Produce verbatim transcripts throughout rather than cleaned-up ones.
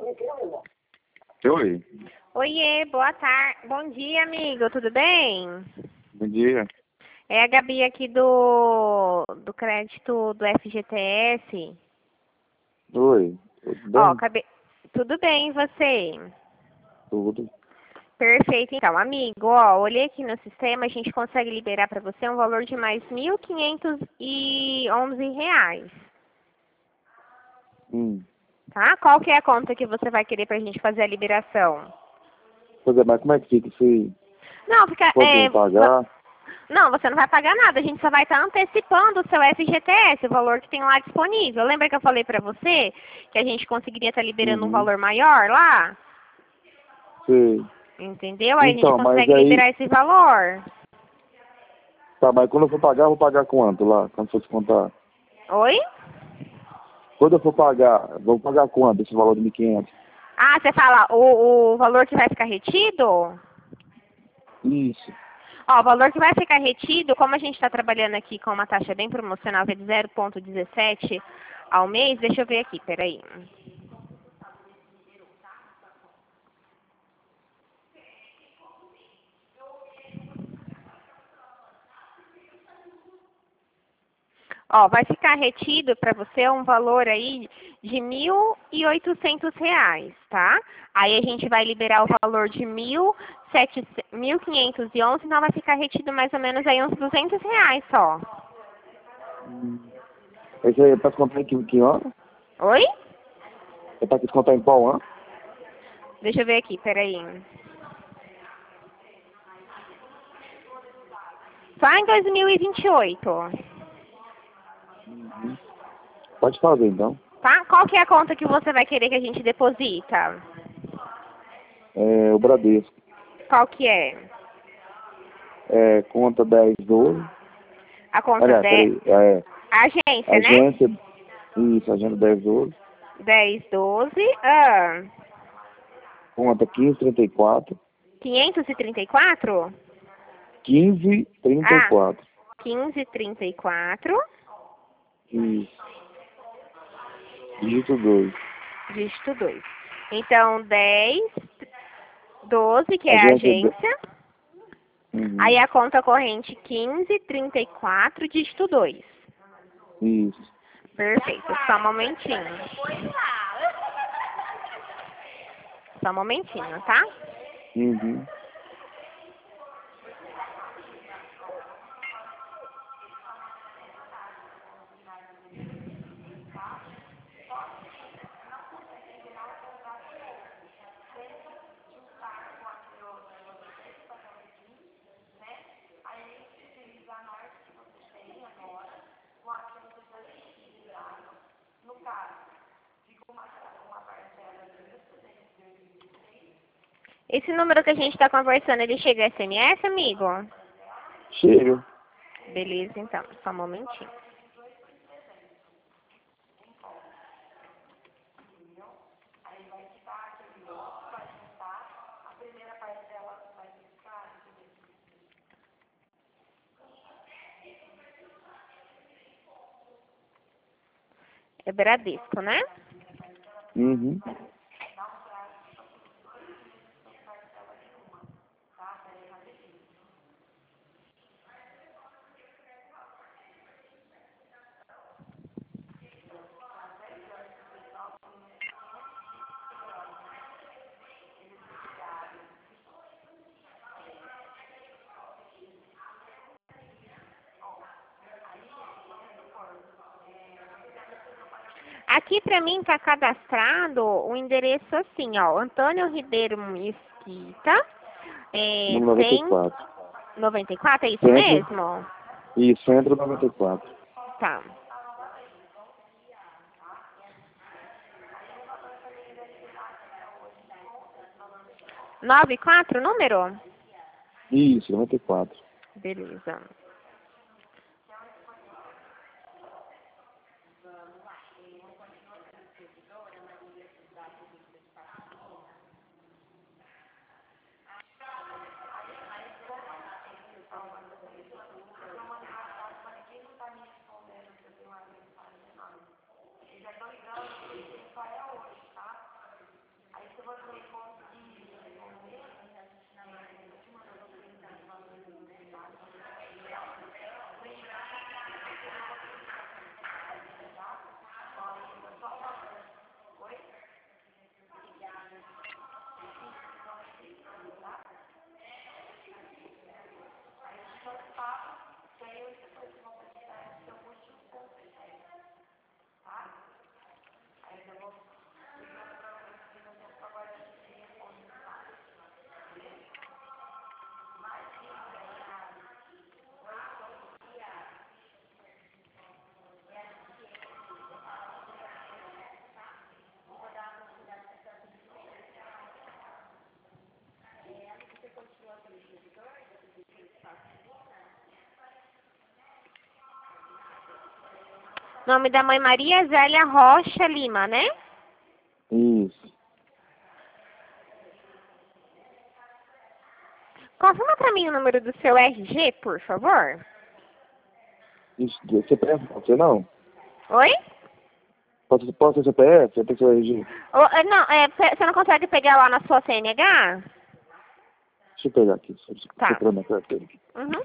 Oi, Oiê, boa tarde. Bom dia, amigo. Tudo bem? bom dia. É a Gabi aqui do, do crédito do F G T S. Oi, tudo Ó, bem? acabei... Tudo bem, e você? Tudo. Perfeito. Então, amigo, ó, olhei aqui no sistema, a gente consegue liberar para você um valor de mais mil quinhentos e onze reais, Hum. tá? Qual que é a conta que você vai querer pra gente fazer a liberação? Pois é, mas como é que fica isso aí? Não, fica... Quanto É, vou pagar? Não, você não vai pagar nada, a gente só vai estar antecipando o seu F G T S, o valor que tem lá disponível. Lembra que eu falei pra você que a gente conseguiria estar liberando um Uhum. valor maior lá? Sei. Entendeu? Aí a gente Então, mas consegue aí, liberar esse valor. tá, mas quando eu for pagar, eu vou pagar quanto lá? Quando for descontar? Oi? Quando eu for pagar, vou pagar quanto esse valor de mil e quinhentos? Ah, você fala o, o valor que vai ficar retido? Isso. Ó, o valor que vai ficar retido, como a gente está trabalhando aqui com uma taxa bem promocional que é de zero vírgula dezessete ao mês, deixa eu ver aqui, peraí. Ó, vai ficar retido para você um valor aí de mil e oitocentos reais, tá? Aí a gente vai liberar o valor de mil e quinhentos e onze, então vai ficar retido mais ou menos aí uns duzentos reais só. Hum. Esse aí é pra descontar em que, que ano? Oi? É pra descontar em qual ano? Deixa eu ver aqui, peraí. Só em dois mil e vinte e oito, Uhum. Pode fazer, então. tá? Qual que é a conta que você vai querer que a gente deposita? É, o Bradesco. Qual que é? É, conta dez doze. A conta Aliás, de... peraí. É, Agência, né? agência. Isso, agenda dez doze. dez doze. Ah, Conta quinze trinta e quatro. quinhentos e trinta e quatro? quinze trinta e Ah, quatro. quinze e trinta e quatro, Isso. Dígito dois. dígito dois. Então, dez, doze, que é a Agência. de- agência. Aí Uhum. a conta corrente quinze, trinta e quatro, dígito dois. Isso. Perfeito. Só um momentinho. Só um momentinho, tá? Uhum. Esse número que a gente está conversando, ele chega S M S, amigo? Chega. Beleza, então. Só um momentinho. É Bradesco, né? Uhum. Aqui pra mim tá cadastrado o endereço assim, ó. Antônio Ribeiro Mesquita, é, Número noventa e cem e quatro. noventa e quatro, é isso Centro. mesmo? Isso, centro noventa e quatro. Tá. noventa e quatro, número? Isso, noventa e quatro. Beleza. Nome da mãe Maria Zélia Rocha Lima, né? Isso. Confirma pra mim o número do seu R G, por favor. Isso. C P F, pode ser não? Oi? Pode, pode ser C P F? Você tem seu R G? Ô, é, não, é, pe- você não consegue pegar lá na sua C N H? Deixa eu pegar aqui. Deixa eu Tá. procurar minha carteira aqui. Uhum.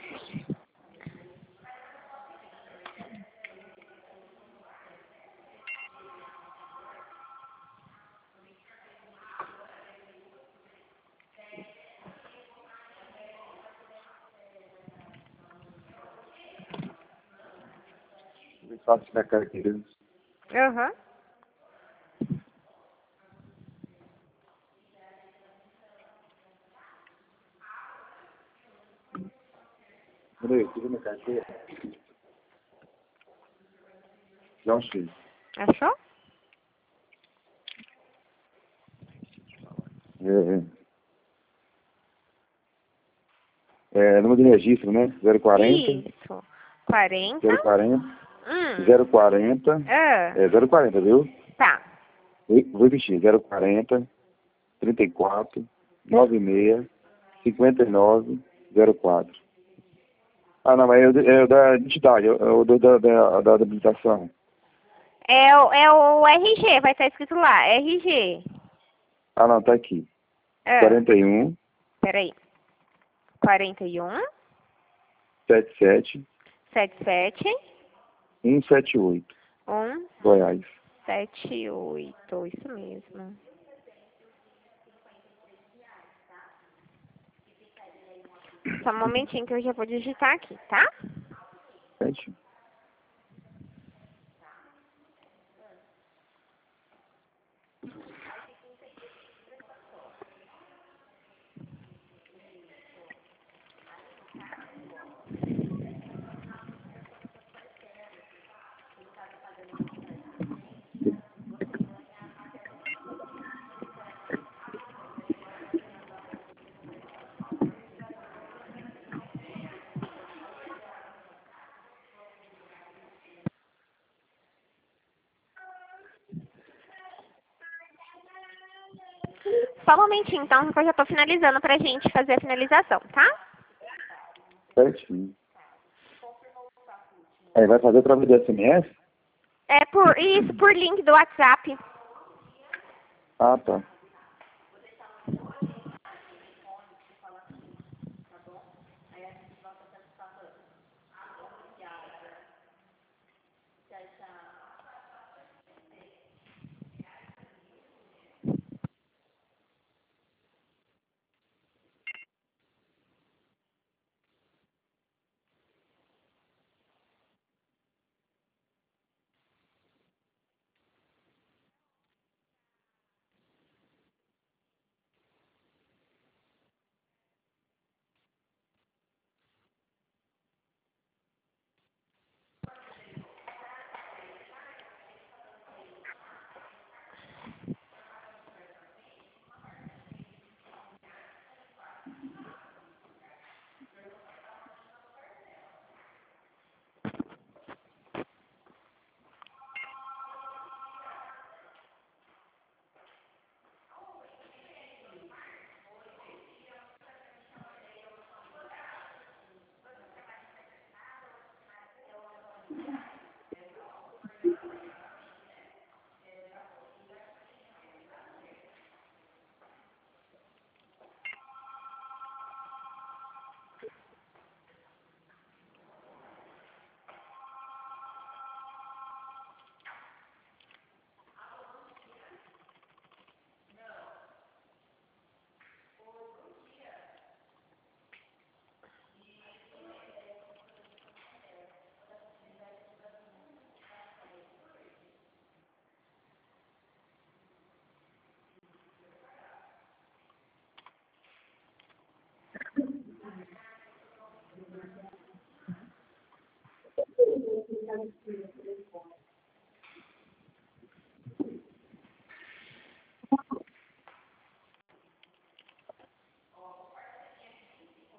Deixa eu faço minha carteira. Uhum. Peraí, tira minha carteira. Já achei. Achou? É, é, número de registro, né? zero quarenta. Isso. quarenta. zero quarenta. Hum. zero quarenta. Ah, É, zero quarenta, viu? tá. Vou vou repetir. zero quarenta, trinta e quatro, noventa e seis, cinquenta e nove, zero quatro. Ah, não, mas é o, de- é o da identidade, é o do- da, da, da habilitação. É o, é o R G, vai estar escrito lá, R G. Ah, não, tá aqui. Ah, quarenta e um, peraí. quarenta e um, setenta e sete, setenta e sete, cento e setenta e oito, um, Goiás. sete e oito, isso mesmo. Só um momentinho que eu já vou digitar aqui, tá? Sete. Só um momentinho, então, que eu já tô finalizando pra gente fazer a finalização, tá? Certinho. Aí vai fazer através do S M S? É por isso, por link do WhatsApp. Ah, tá.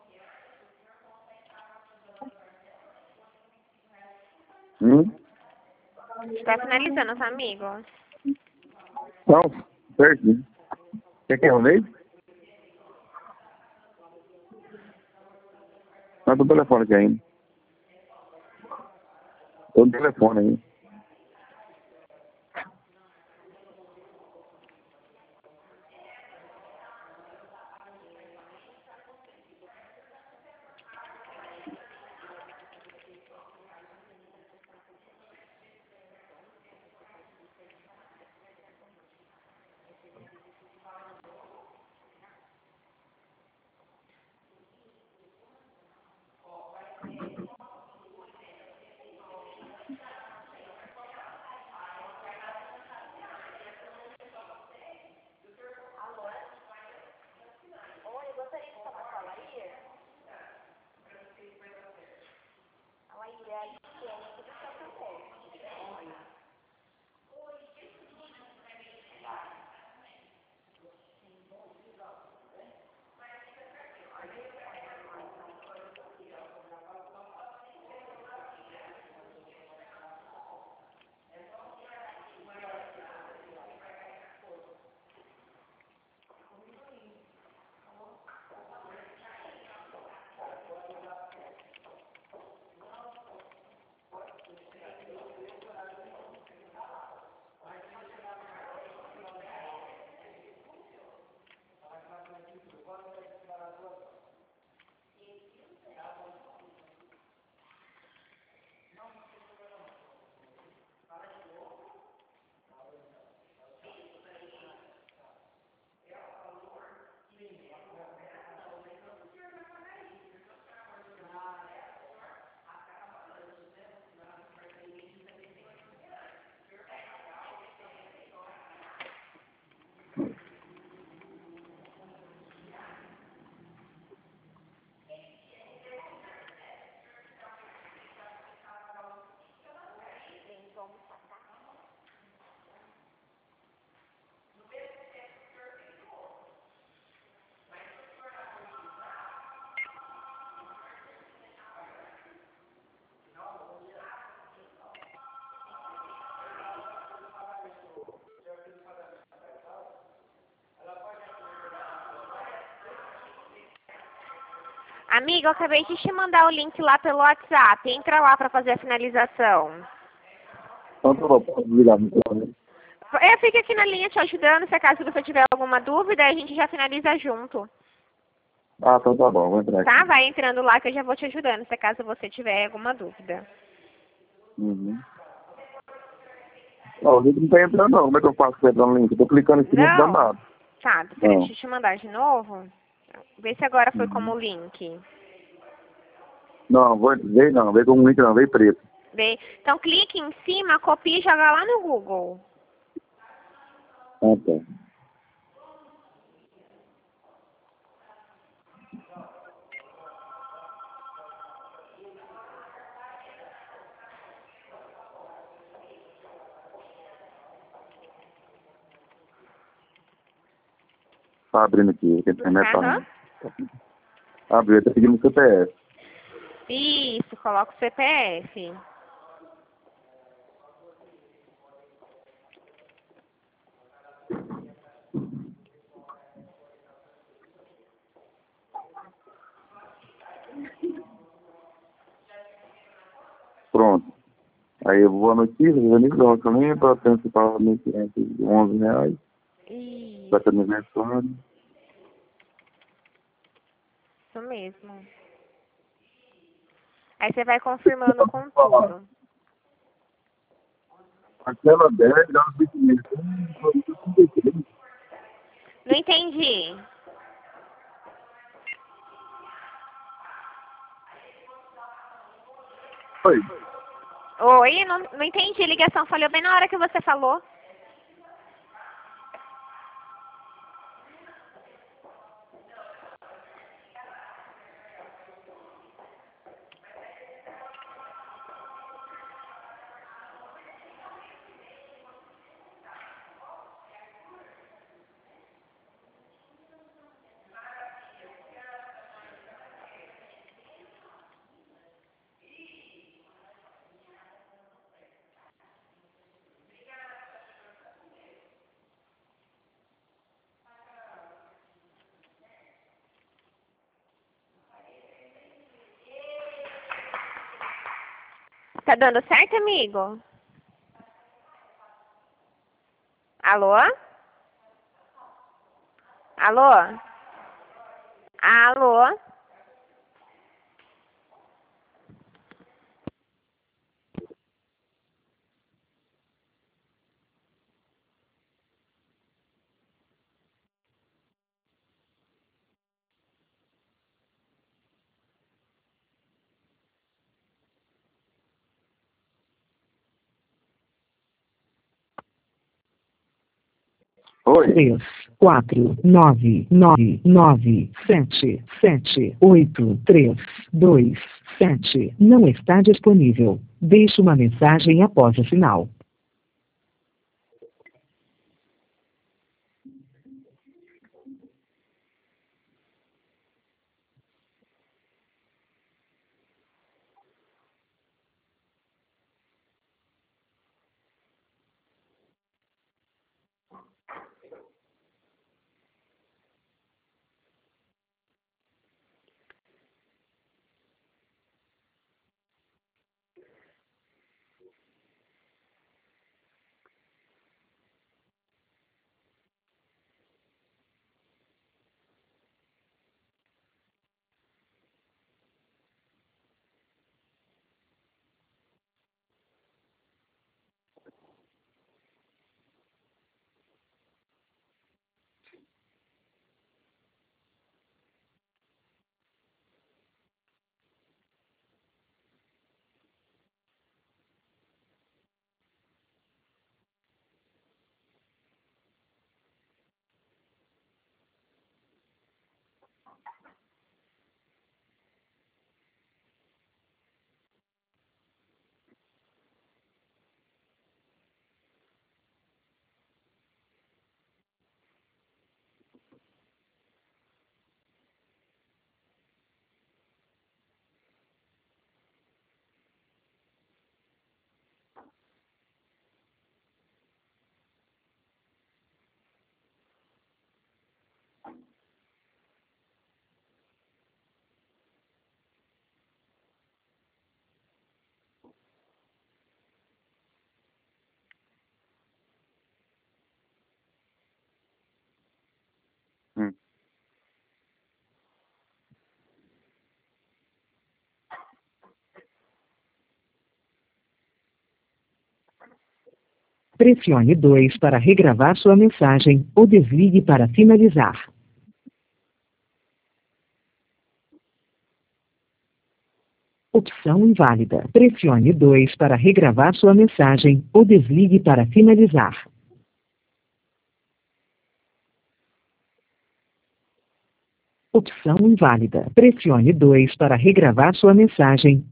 Hum? Está finalizando, tá, amigo? Não, perdi. Quer que é o meio? Não, do telefone aqui ainda. Tô no telefone ainda. Amigo, eu acabei de te mandar o link lá pelo WhatsApp. Entra lá para fazer a finalização. Então tá bom, pode ligar no telefone. Eu fico aqui na linha te ajudando. Se acaso você tiver alguma dúvida, a gente já finaliza junto. Ah, então tá bom, vou entrar aqui. Tá? Vai entrando lá que eu já vou te ajudando, se acaso você tiver alguma dúvida. Uhum. Não, o link não tá entrando não. Como é que eu faço pra entrar no link? Eu tô clicando aqui e não dá Não? nada. Tá, Não. peraí, deixa eu te mandar de novo. Vê se agora foi Uhum. como link. Não, vou, veio não, veio como link não, veio preto. Vê? Então clique em cima, copia e joga lá no Google. Ah, tá. Tá abrindo aqui, que a internet tá... Aham. Abriu, tá pedindo o C P F. Isso, coloca o C P F. Pronto. Aí eu vou a notícia, vou no lançamento, para antecipar mil quinhentos e onze reais. Isso, Vai ter aniversário. isso mesmo. Aí você vai confirmando com tudo. Aquela dez, dá uns vinte mil. Não entendi. Oi. Oi, não, não entendi. A ligação falhou bem na hora que você falou. Tá dando certo, amigo? Alô? Alô? Alô? Oi. três, quatro, nove, nove, nove, sete, sete, oito, três, dois, sete, não está disponível. Deixe uma mensagem após o sinal. Hum. Pressione dois para regravar sua mensagem ou desligue para finalizar. Opção inválida. Pressione dois para regravar sua mensagem ou desligue para finalizar. Opção inválida. Pressione dois para regravar sua mensagem